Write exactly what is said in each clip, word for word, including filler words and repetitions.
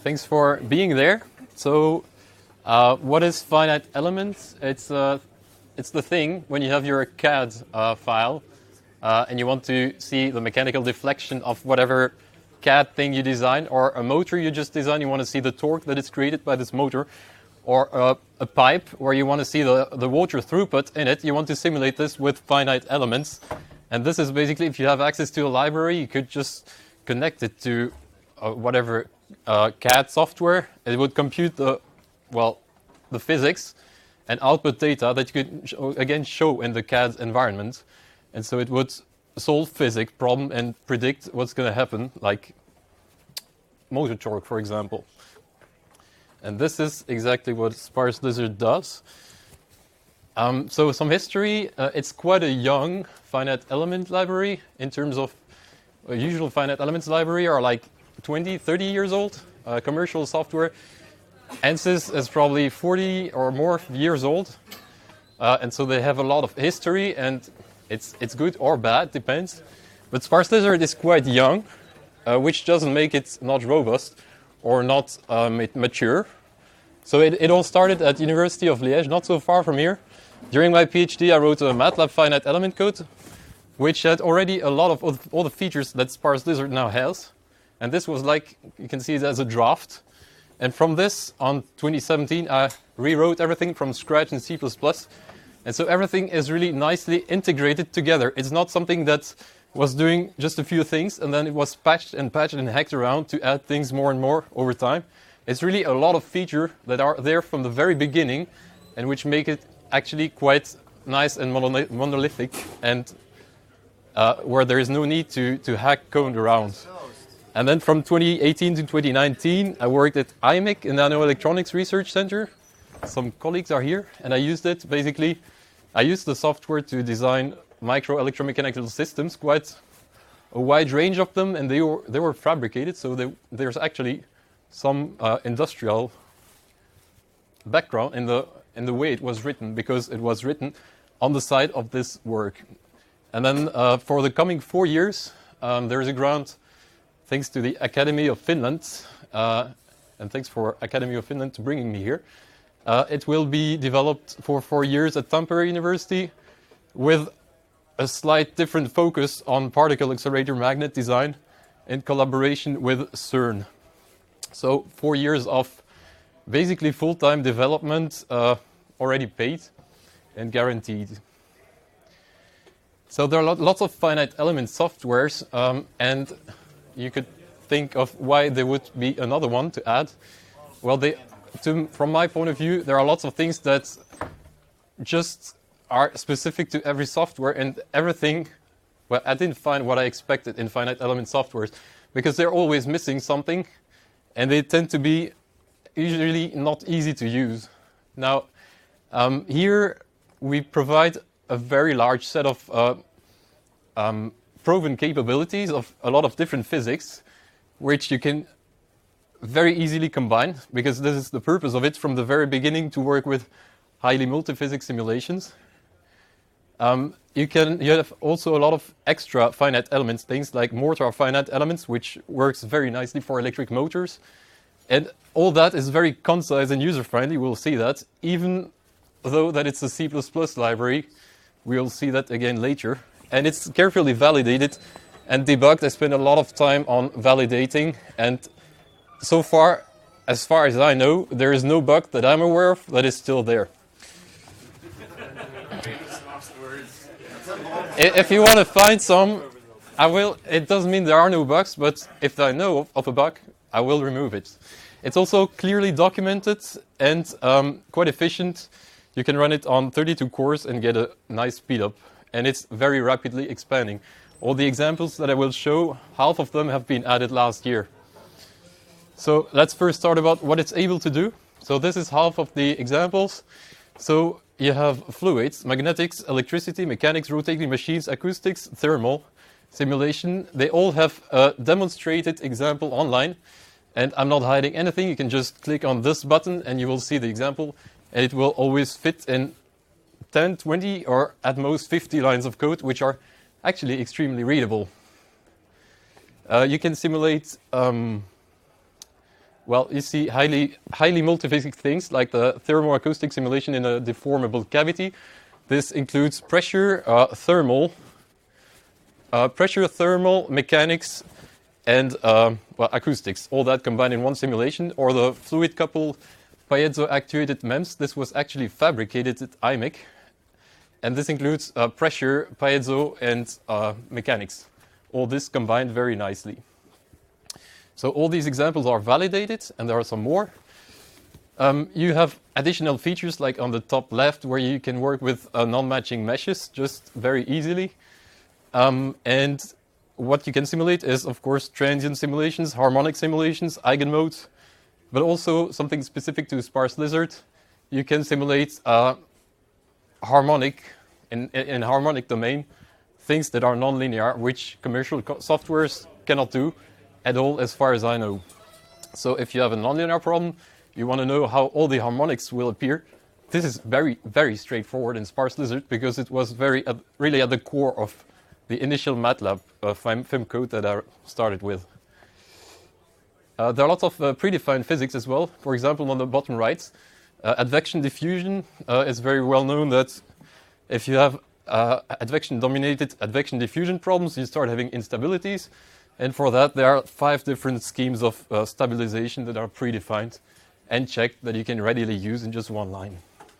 thanks for being there. So, uh, what is finite elements? It's uh, it's the thing when you have your C A D uh, file uh, and you want to see the mechanical deflection of whatever C A D thing you design, or a motor you just design. You want to see the torque that is created by this motor, or uh, a pipe where you want to see the the water throughput in it. You want to simulate this with finite elements, and this is basically, if you have access to a library, you could just connect it to uh, whatever uh, C A D software. It would compute the, well, the physics and output data that you could sh again show in the C A D environment. And so it would solve physics problem and predict what's going to happen, like motor torque, for example. And this is exactly what Sparse Lizard does. Um, so some history, uh, it's quite a young finite element library in terms of a usual finite elements library are like twenty, thirty years old. Uh, commercial software, ANSYS is probably forty or more years old. Uh, and so they have a lot of history, and it's, it's good or bad, depends. But Sparse Lizard is quite young, uh, which doesn't make it not robust or not um, it mature. So it, it all started at University of Liège, not so far from here. During my PhD, I wrote a MATLAB finite element code, which had already a lot of all the features that Sparse Lizard now has. And this was like, you can see it as a draft. And from this, on twenty seventeen, I rewrote everything from scratch in C plus plus. And so everything is really nicely integrated together. It's not something that was doing just a few things, and then it was patched and patched and hacked around to add things more and more over time. It's really a lot of features that are there from the very beginning, and which make it actually quite nice and monolithic, and uh, where there is no need to, to hack code around. And then from twenty eighteen to twenty nineteen, I worked at I M E C, in the Nanoelectronics Research Center. Some colleagues are here, and I used it basically. I used the software to design micro electromechanical systems, quite a wide range of them, and they were they were fabricated. So they, there's actually some uh, industrial background in the in the way it was written, because it was written on the side of this work. And then uh, for the coming four years, um, there is a grant. Thanks to the Academy of Finland, uh, and thanks for Academy of Finland to bringing me here. Uh, it will be developed for four years at Tampere University with a slight different focus on particle accelerator magnet design in collaboration with CERN. So four years of basically full-time development, uh, already paid and guaranteed. So there are lots of finite element softwares, um, and you could think of why there would be another one to add. Well, they, to, from my point of view, there are lots of things that just are specific to every software, and everything, well, I didn't find what I expected in finite element softwares, because they're always missing something, and they tend to be usually not easy to use. Now, um, here we provide a very large set of uh, um, proven capabilities of a lot of different physics, which you can very easily combine, because this is the purpose of it from the very beginning, to work with highly multi-physics simulations. Um, you can you have also a lot of extra finite elements, things like mortar finite elements, which works very nicely for electric motors. And all that is very concise and user-friendly. We'll see that, even though that it's a C plus plus library. We'll see that again later. And it's carefully validated and debugged. I spent a lot of time on validating, and so far, as far as I know, there is no bug that I'm aware of that is still there. If you want to find some, I will. It doesn't mean there are no bugs, but if I know of, of a bug, I will remove it. It's also clearly documented and um, quite efficient. You can run it on thirty-two cores and get a nice speed up. And it's very rapidly expanding. All the examples that I will show, half of them have been added last year. So let's first start about what it's able to do. So this is half of the examples. So you have fluids, magnetics, electricity, mechanics, rotating machines, acoustics, thermal, simulation. They all have a demonstrated example online. And I'm not hiding anything. You can just click on this button and you will see the example. And it will always fit in ten, twenty, or at most fifty lines of code, which are actually extremely readable. Uh, you can simulate um, Well, you see highly, highly multiphysics things like the thermoacoustic simulation in a deformable cavity. This includes pressure, uh, thermal, uh, pressure, thermal, mechanics, and um, well, acoustics. All that combined in one simulation. Or the fluid coupled piezo-actuated MEMS. This was actually fabricated at I M E C. And this includes uh, pressure, piezo, and uh, mechanics. All this combined very nicely. So all these examples are validated, and there are some more. Um, you have additional features like on the top left where you can work with uh, non-matching meshes just very easily. Um, and what you can simulate is, of course, transient simulations, harmonic simulations, eigenmodes, but also something specific to sparse lizard. You can simulate uh, harmonic, in, in harmonic domain, things that are nonlinear, which commercial co softwares cannot do at all, as far as I know. So if you have a nonlinear problem, you want to know how all the harmonics will appear. This is very, very straightforward in sparse lizard because it was very, uh, really at the core of the initial MATLAB uh, F I M code that I started with. Uh, there are lots of uh, predefined physics as well. For example, on the bottom right, uh, advection diffusion uh, is very well known that if you have uh, advection-dominated advection diffusion problems, you start having instabilities. And for that, there are five different schemes of uh, stabilization that are predefined and checked that you can readily use in just one line.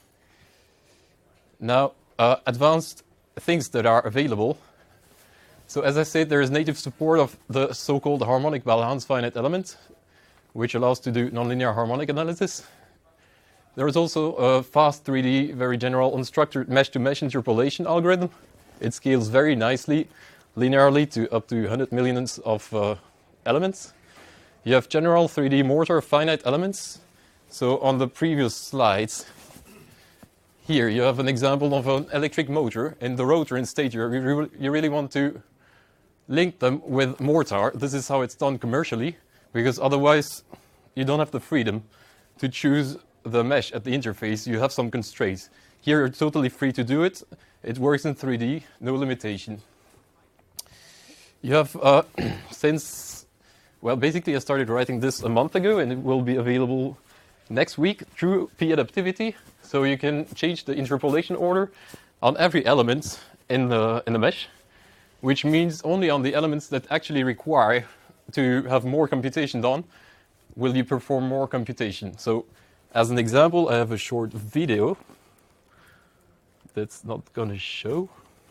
Now, uh, advanced things that are available. So as I said, there is native support of the so-called harmonic balance finite element, which allows to do nonlinear harmonic analysis. There is also a fast three D, very general unstructured mesh-to-mesh interpolation algorithm. It scales very nicely, linearly to up to one hundred millions of uh, elements. You have general three D mortar finite elements. So on the previous slides, here you have an example of an electric motor in the rotor and stator. You, re you really want to link them with mortar. This is how it's done commercially, because otherwise you don't have the freedom to choose the mesh at the interface. You have some constraints. Here you're totally free to do it. It works in three D, no limitation. You have, uh, since, well, basically I started writing this a month ago, and it will be available next week through p-adaptivity. So you can change the interpolation order on every element in the, in the mesh, which means only on the elements that actually require to have more computation done will you perform more computation. So as an example, I have a short video that's not going to show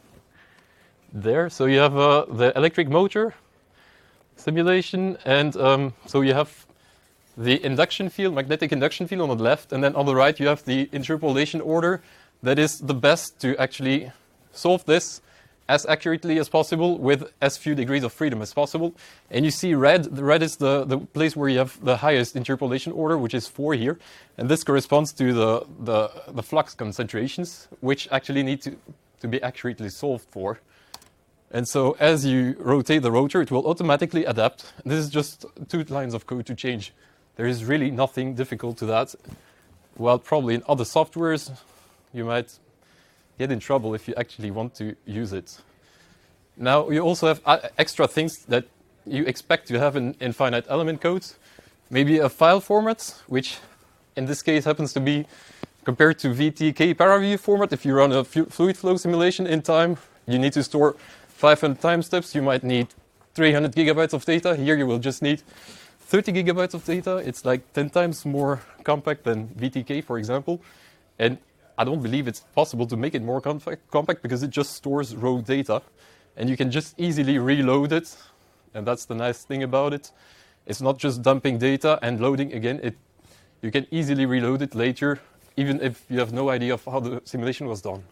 there. So you have uh, the electric motor simulation, and um, so you have the induction field, magnetic induction field on the left, and then on the right you have the interpolation order that is the best to actually solve this as accurately as possible with as few degrees of freedom as possible. And you see red, the red is the, the place where you have the highest interpolation order, which is four here. And this corresponds to the, the, the flux concentrations, which actually need to, to be accurately solved for. And so as you rotate the rotor, it will automatically adapt. This is just two lines of code to change. There is really nothing difficult to that. Well, probably in other softwares, you might get in trouble if you actually want to use it. Now, you also have uh, extra things that you expect to have in, in finite element codes. Maybe a file format, which in this case happens to be compared to V T K paraview format. If you run a fluid flow simulation in time, you need to store five hundred time steps. You might need three hundred gigabytes of data. Here you will just need thirty gigabytes of data. It's like ten times more compact than V T K, for example. And I don't believe it's possible to make it more compact, compact because it just stores raw data. And you can just easily reload it. And that's the nice thing about it. It's not just dumping data and loading again. It, you can easily reload it later, even if you have no idea of how the simulation was done.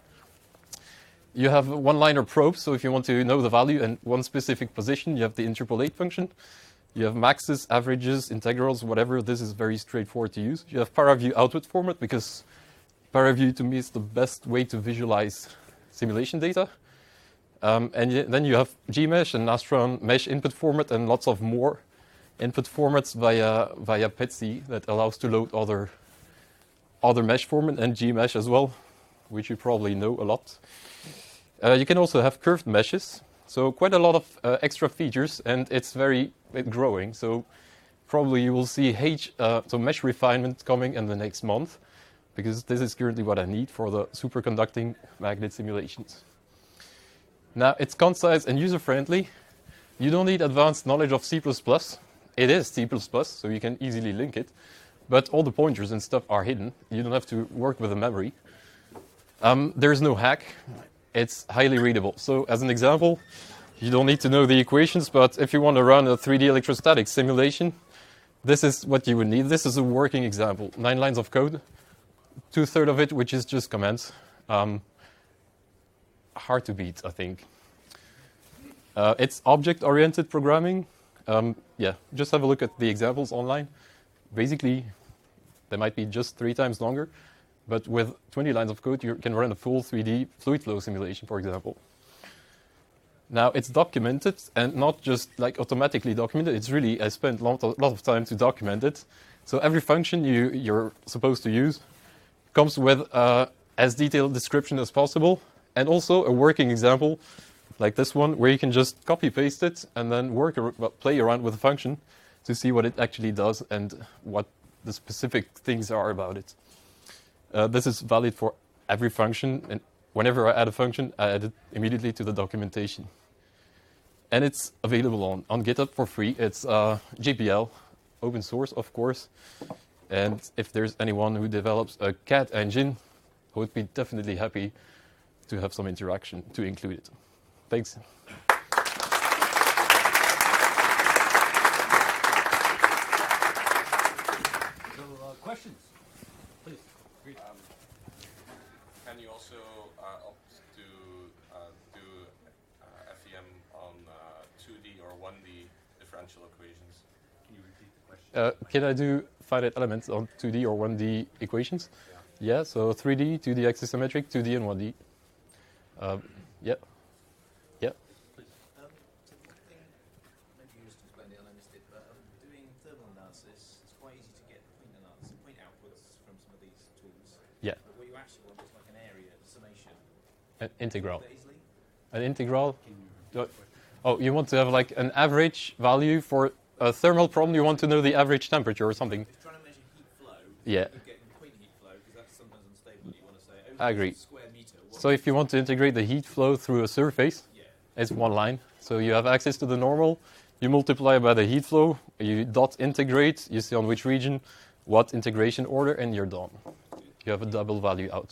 You have one-liner probes, so if you want to know the value and one specific position, you have the interpolate function. You have maxes, averages, integrals, whatever. This is very straightforward to use. You have paraview output format, because paraview to me is the best way to visualize simulation data. Um, and y then you have Gmesh and Nastran mesh input format and lots of more input formats via via P E T S I that allows to load other other mesh format and Gmesh as well, which you probably know a lot. Uh, you can also have curved meshes, so quite a lot of uh, extra features, and it's very uh, growing. So probably you will see H, uh, so mesh refinement coming in the next month, because this is currently what I need for the superconducting magnet simulations. Now, it's concise and user-friendly. You don't need advanced knowledge of C plus plus. It is C plus plus, so you can easily link it. But all the pointers and stuff are hidden. You don't have to work with the memory. Um, there's no hack. It's highly readable. So as an example, you don't need to know the equations, but if you want to run a three D electrostatic simulation, this is what you would need. This is a working example. Nine lines of code, two-thirds of it, which is just commands. Um, hard to beat, I think. Uh, it's object-oriented programming. Um, yeah, just have a look at the examples online. Basically, they might be just three times longer, but with twenty lines of code, you can run a full three D fluid flow simulation, for example. Now, it's documented, and not just like automatically documented. It's really, I spent a lot, a lot of time to document it. So every function you, you're supposed to use comes with uh, as detailed description as possible, and also a working example like this one, where you can just copy paste it and then work or well, play around with the function to see what it actually does and what the specific things are about it. Uh, this is valid for every function, and whenever I add a function, I add it immediately to the documentation. And it's available on, on GitHub for free. It's uh, J P L, open source, of course. And if there's anyone who develops a C A D engine, I would be definitely happy to have some interaction to include it. Thanks. So, uh, questions? Please. Um, can you also uh, opt to uh, do uh, F E M on uh, two D or one D differential equations? Can you repeat the question? Uh, can I do finite elements on two D or one D equations? Yeah. Yeah, so three D, two D axisymmetric, two D and one D. Um, yeah. Yeah. Um, so the thing, maybe you just explained it and I missed it, but um, doing thermal analysis, it's quite easy to get point analysis, point outputs from some of these tools. Yeah. But what you actually want is like an area summation. An integral. That easily? An integral. Can you repeat the question? Oh, you want to have like an average value for a thermal problem. You want to know the average temperature or something. If you're trying to measure heat flow, Yeah. you're getting point heat flow because that's sometimes unstable. You want to say, oh, I agree. square meter. What So if you want to integrate the heat flow through a surface, yeah. it's one line. So you have access to the normal. You multiply by the heat flow. You dot integrate. You see on which region, what integration order, and you're done. You have a double value out.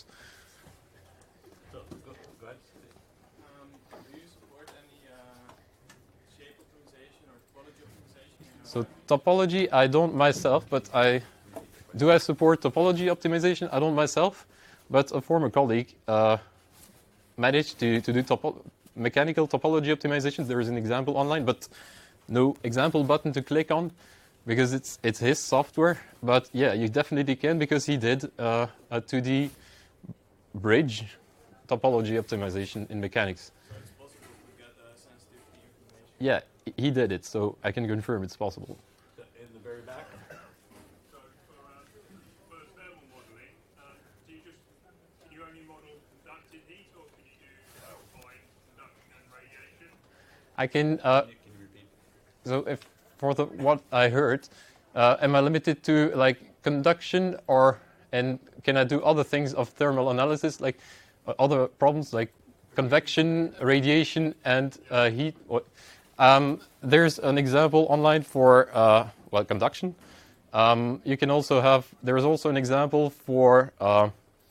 So, go, go ahead. Um, do you support any uh, shape optimization or topology optimization? in your So topology, I don't myself, but I do I support topology optimization? I don't myself, but a former colleague uh, managed to, to do topo mechanical topology optimization. There is an example online, but no example button to click on because it's it's his software. But yeah, you definitely can because he did uh, a two D bridge topology optimization in mechanics. So it's possible to get uh, sensitivity information. Yeah, he did it, so I can confirm it's possible. In the very back. So for, uh, for thermal modeling, um, do you just can you only model conductive heat, or can you do uh, combined conduction and radiation? I can. Uh, Can you repeat? So if for the what I heard, uh, am I limited to like conduction, or and can I do other things of thermal analysis, like uh, other problems like convection, radiation, and uh, heat? Or, um, there's an example online for uh, well conduction. Um, you can also have. There is also an example for uh,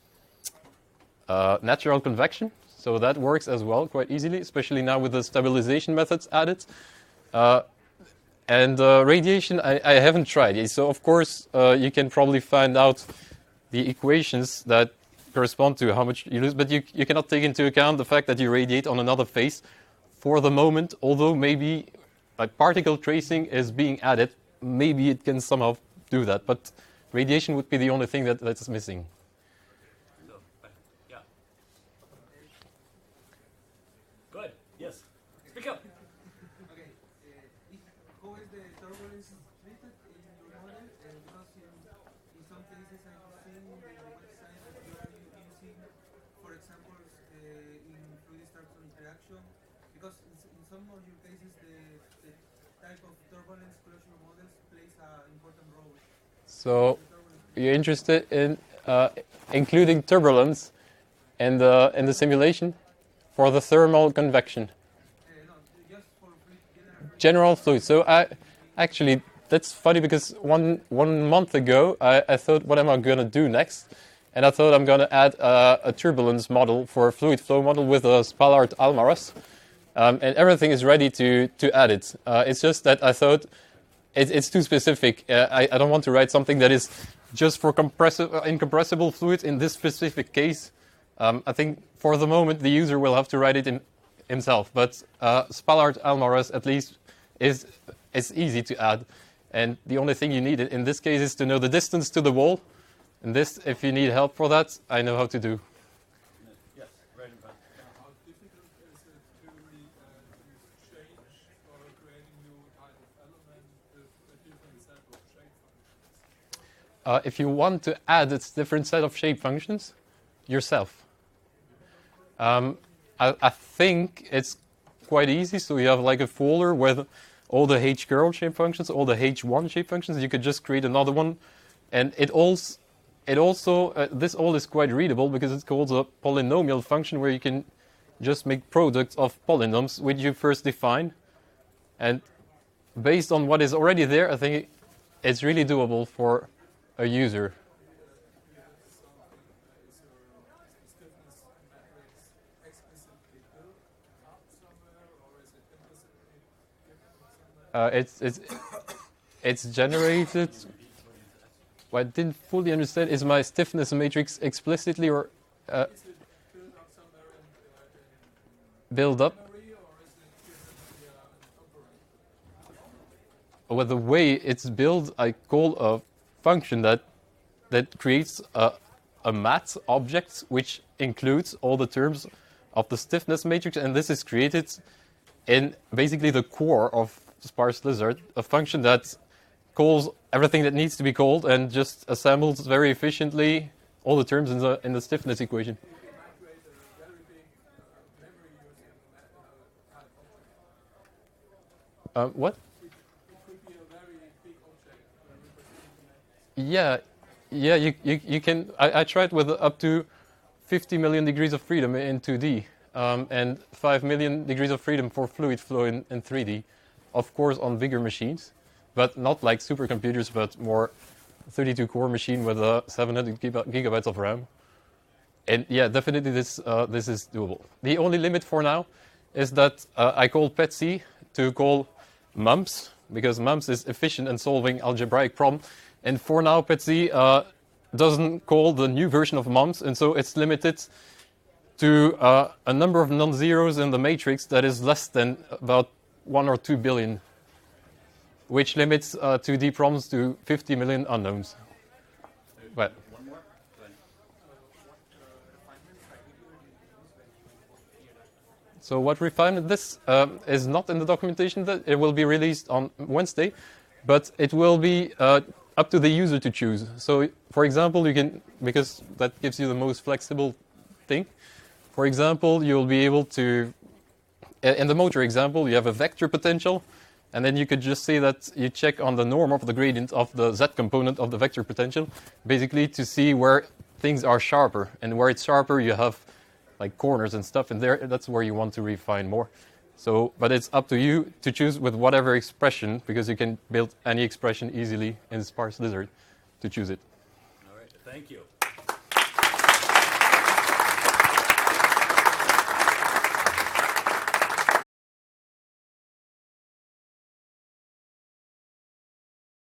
uh, natural convection. So that works as well quite easily, especially now with the stabilization methods added. Uh, and uh, radiation, I, I haven't tried it. So of course, uh, you can probably find out the equations that correspond to how much you lose, but you, you cannot take into account the fact that you radiate on another phase for the moment, although maybe like particle tracing is being added, maybe it can somehow do that, but radiation would be the only thing that, that's missing. So, yeah. Go ahead. Yes. Speak up. Okay, uh, if, how is the turbulence treated in your model? Uh, because in, in some cases I've seen in the website that you are u- using, for example, uh, in fluid structure interaction, because in, s- in some of your cases the, the type of turbulence closure models plays a important role. So you're interested in uh, including turbulence in the in the simulation for the thermal convection. Uh, no, just for fluid, general General fluid. So I actually that's funny because one one month ago I, I thought, what am I gonna do next? And I thought I'm gonna add uh, a turbulence model for a fluid flow model with a Spalart Almaraz, um, and everything is ready to to add it. Uh, it's just that I thought it, it's too specific. Uh, I, I don't want to write something that is just for compressive, uh, incompressible fluid in this specific case. Um, I think for the moment the user will have to write it in himself. But uh, Spalart Almaraz at least is is easy to add, and the only thing you need in this case is to know the distance to the wall. And this, if you need help for that, I know how to do. Yes, right in front. How difficult is it to, uh, to change or create a new type of element with a different set of shape functions? Uh, if you want to add a different set of shape functions yourself, um, I, I think it's quite easy. So you have like a folder with all the H curl shape functions, all the H one shape functions. You could just create another one, and it also It also, uh, this all is quite readable because it's called a polynomial function where you can just make products of polynomials which you first define. And based on what is already there, I think it's really doable for a user. Uh, it's, it's, it's generated. What I didn't fully understand is my stiffness matrix explicitly or uh, Is it built up somewhere in, uh, in build up. memory, or is it given via an operator? Well, the way it's built, I call a function that that creates a, a mat object which includes all the terms of the stiffness matrix, and this is created in basically the core of sparse lizard, a function that calls everything that needs to be called and just assembles very efficiently all the terms in the in the stiffness equation. You can migrate a very big uh, memory using a uh, type object. Uh, what? It, it could be a very big object uh, representing that. Yeah, yeah. You you, you can. I, I tried with up to fifty million degrees of freedom in two D, um, and five million degrees of freedom for fluid flow in, in three D, of course on bigger machines. But not like supercomputers, but more thirty-two core machine with uh, seven hundred gigabytes of RAM. And yeah, definitely this uh, this is doable. The only limit for now is that uh, I call P E T S C to call mumps, because mumps is efficient in solving algebraic problem. And for now, P E T S C uh, doesn't call the new version of mumps, and so it's limited to uh, a number of non-zeros in the matrix that is less than about one or two billion. Which limits uh, two D problems to fifty million unknowns. Well, One more? Go ahead. so what refinement? This um, is not in the documentation. That it will be released on Wednesday, but it will be uh, up to the user to choose. So, for example, you can, because that gives you the most flexible thing. For example, you'll be able to, in the motor example, you have a vector potential. And then you could just say that you check on the norm of the gradient of the z component of the vector potential, basically to see where things are sharper. And where it's sharper, you have like corners and stuff, and there that's where you want to refine more. So, but it's up to you to choose with whatever expression, because you can build any expression easily in sparse lizard to choose it. All right, thank you.